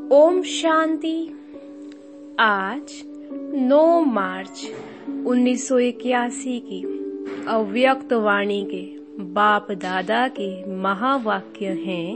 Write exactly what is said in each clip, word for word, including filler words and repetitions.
ओम शांति। आज नौ मार्च उन्नीस सौ इक्यासी की अव्यक्त वाणी के बाप दादा के महावाक्य हैं।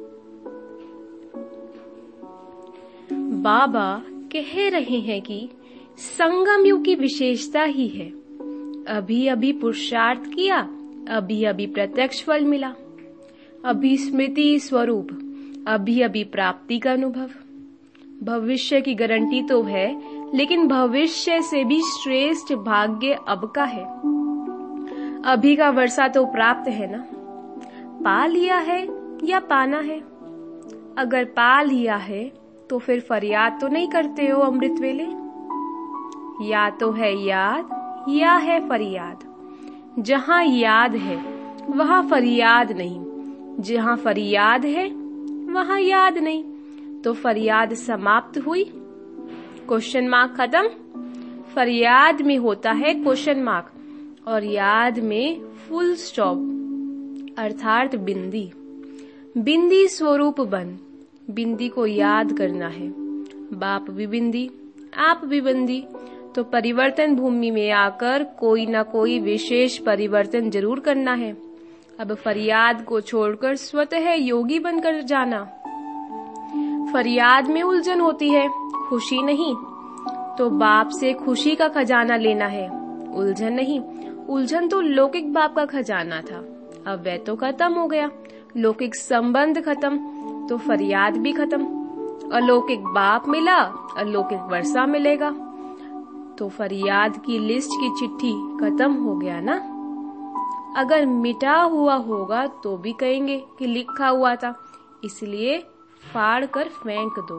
बाबा कह रहे हैं कि संगम युग की विशेषता ही है, अभी अभी पुरुषार्थ किया, अभी अभी प्रत्यक्ष फल मिला, अभी स्मृति स्वरूप, अभी अभी प्राप्ति का अनुभव। भविष्य की गारंटी तो है, लेकिन भविष्य से भी श्रेष्ठ भाग्य अब का है। अभी का वर्षा तो प्राप्त है ना, पा लिया है या पाना है। अगर पा लिया है तो फिर फरियाद तो नहीं करते हो अमृत वेले। या तो है याद या है फरियाद। जहां याद है वहां फरियाद नहीं, जहां फरियाद है वहां याद नहीं। तो फरियाद समाप्त हुई, क्वेश्चन मार्क खत्म। फरियाद में होता है क्वेश्चन मार्क और याद में फुल स्टॉप अर्थात बिंदी। बिंदी स्वरूप बन, बिंदी को याद करना है। बाप भी बिंदी, आप भी बिंदी, तो परिवर्तन भूमि में आकर कोई ना कोई विशेष परिवर्तन जरूर करना है। अब फरियाद को छोड़कर स्वतः योगी बनकर जाना। फरियाद में उलझन होती है, खुशी नहीं, तो बाप से खुशी का खजाना लेना है, उलझन नहीं। उलझन तो लौकिक बाप का खजाना था, अब वह तो खत्म हो गया। लौकिक संबंध खत्म तो फरियाद भी खत्म। अलौकिक बाप मिला, अलौकिक वर्षा मिलेगा, तो फरियाद की लिस्ट की चिट्ठी खत्म हो गया ना। अगर मिटा हुआ होगा तो भी कहेंगे कि लिखा हुआ था, इसलिए फाड़ कर फेंक दो।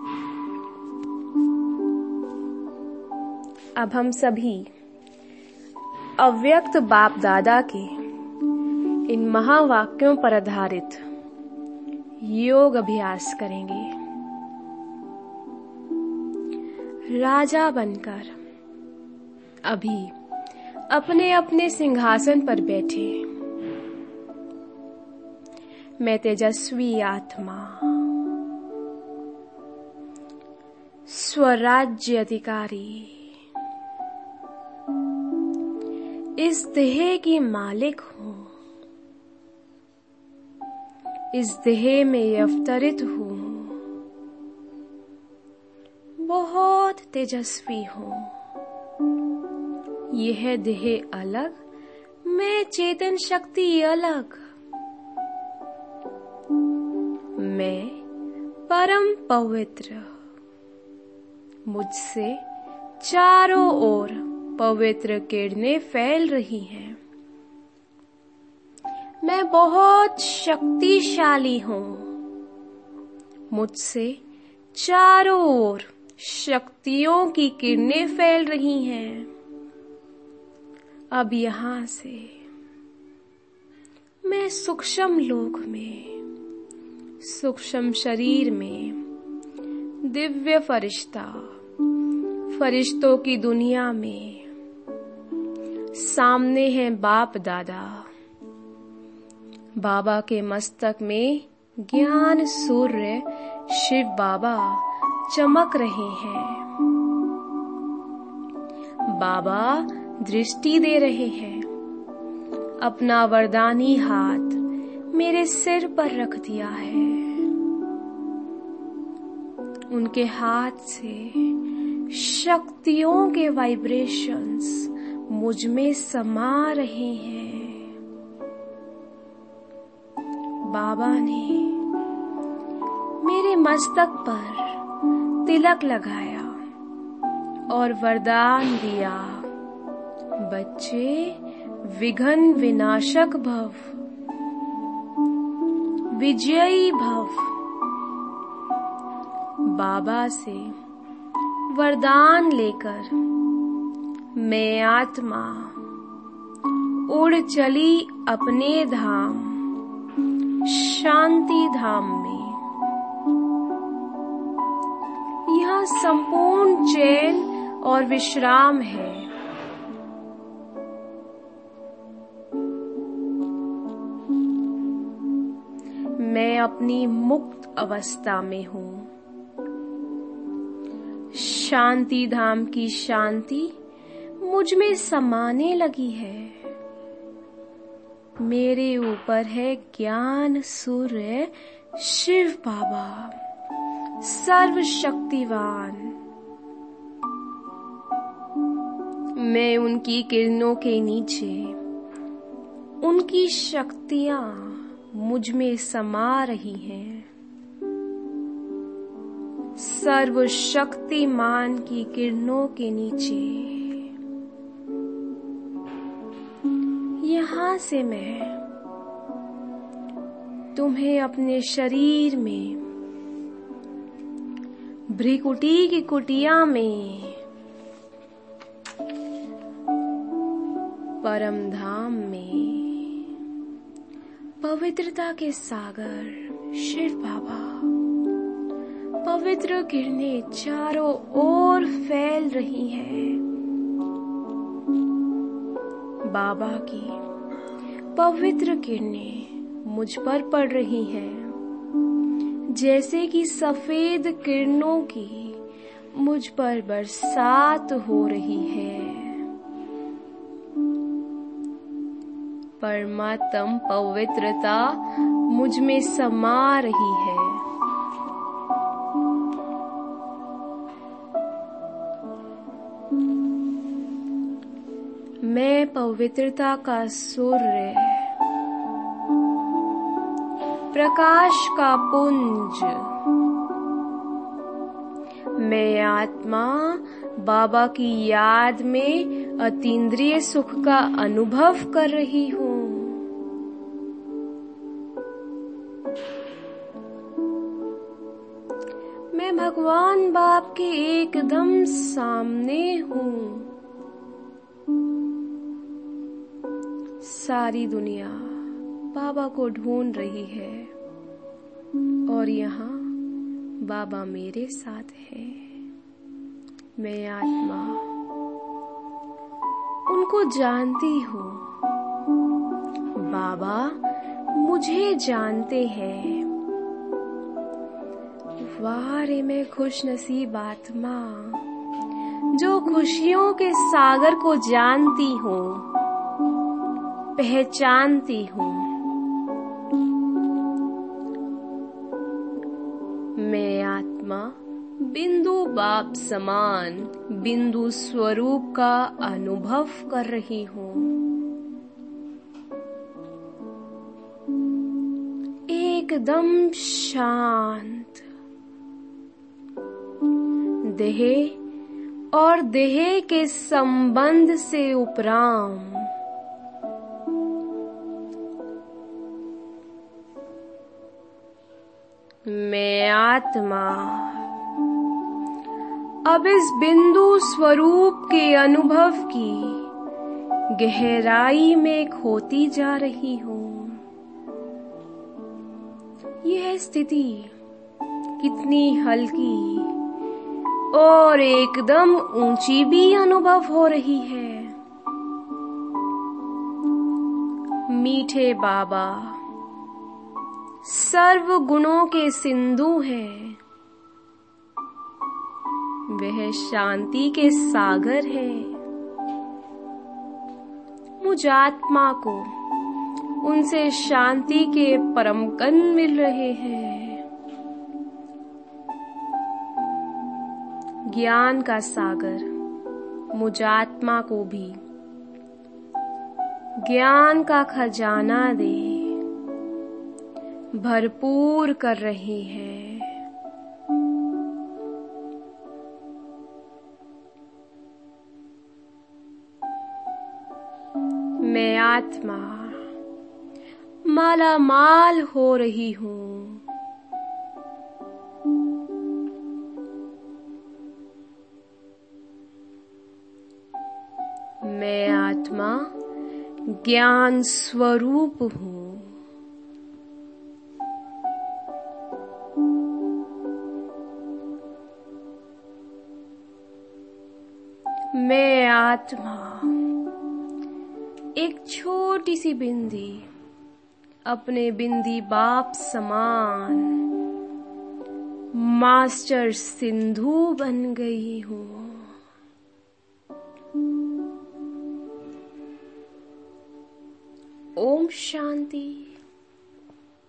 अब हम सभी अव्यक्त बाप दादा के इन महावाक्यों पर आधारित योग अभ्यास करेंगे। राजा बनकर अभी अपने अपने सिंहासन पर बैठे मैं तेजस्वी आत्मा, स्वराज्य अधिकारी, इस देह की मालिक हूँ, इस देह में अवतरित हूँ, बहुत तेजस्वी हूँ। यह देह अलग, मैं चेतन शक्ति अलग। मैं परम पवित्र, मुझसे चारों ओर पवित्र किरणें फैल रही हैं। मैं बहुत शक्तिशाली हूँ, मुझसे चारों ओर शक्तियों की किरणें फैल रही हैं। अब यहां से मैं सूक्ष्म लोक में, सूक्ष्म शरीर में दिव्य फरिश्ता, फरिश्तों की दुनिया में सामने हैं बाप दादा। बाबा के मस्तक में ज्ञान सूर्य शिव बाबा चमक रहे हैं। बाबा दृष्टि दे रहे हैं। अपना वरदानी हाथ मेरे सिर पर रख दिया है। उनके हाथ से शक्तियों के वाइब्रेशंस मुझ में समा रहे हैं। बाबा ने मेरे मस्तक पर तिलक लगाया और वरदान दिया, बच्चे विघ्न विनाशक भव, विजयी भव। बाबा से वरदान लेकर मैं आत्मा उड़ चली अपने धाम, शांति धाम में। यहाँ संपूर्ण चैन और विश्राम है। मैं अपनी मुक्त अवस्था में हूँ। शांति धाम की शांति मुझ में समाने लगी है। मेरे ऊपर है ज्ञान सूर्य शिव बाबा, सर्वशक्तिवान। मैं उनकी किरणों के नीचे, उनकी शक्तियां मुझ में समा रही हैं। सर्वशक्तिमान की किरणों के नीचे यहाँ से मैं तुम्हें अपने शरीर में, भ्रिकुटी की कुटिया में, परम धाम में, पवित्रता के सागर शिव बाबा, पवित्र किरणें चारों ओर फैल रही हैं। बाबा की पवित्र किरणें मुझ पर पड़ रही हैं, जैसे कि सफेद किरणों की मुझ पर बरसात हो रही है। परमात्म पवित्रता मुझ में समा रही है। मैं पवित्रता का सूर्य, प्रकाश का पुंज, मैं आत्मा बाबा की याद में अतीन्द्रिय सुख का अनुभव कर रही हूँ। मैं भगवान बाप के एकदम सामने हूँ। सारी दुनिया बाबा को ढूंढ रही है और यहाँ बाबा मेरे साथ है। मैं आत्मा उनको जानती हूँ। बाबा मुझे जानते हैं। वाह रे मैं खुश नसीब आत्मा जो खुशियों के सागर को जानती हूँ, पहचानती हूँ। मैं आत्मा बिंदु बाप समान बिंदु स्वरूप का अनुभव कर रही हूँ। एकदम शांत, देह और देह के संबंध से उपराम। मैं आत्मा अब इस बिंदु स्वरूप के अनुभव की गहराई में खोती जा रही हूँ। यह स्थिति कितनी हल्की और एकदम ऊंची भी अनुभव हो रही है। मीठे बाबा सर्व गुणों के सिंधु हैं। वह शांति के सागर है। मुझ आत्मा को उनसे शांति के परम कण मिल रहे हैं। ज्ञान का सागर मुझ आत्मा को भी ज्ञान का खजाना दे भरपूर कर रहे हैं। मैं आत्मा माला माल हो रही हूँ। मैं आत्मा ज्ञान स्वरूप हूँ। मैं आत्मा एक छोटी सी बिंदी अपने बिंदी बाप समान मास्टर सिंधु बन गई हूँ। ओम शांति।